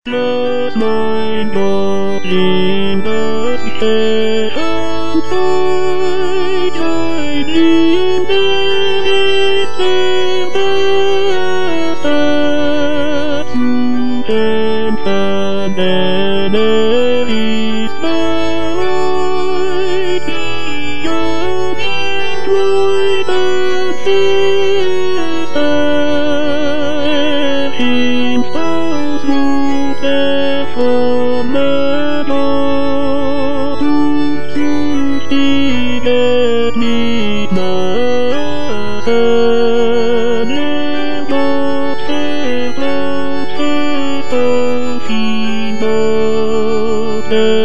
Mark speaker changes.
Speaker 1: Lost my God in the session side, I dreamed there is the stars to and there is the light beyond it void and sister, and in falls through there from the door to speak at midnight, and live boxes, boxes, boxes, boxes.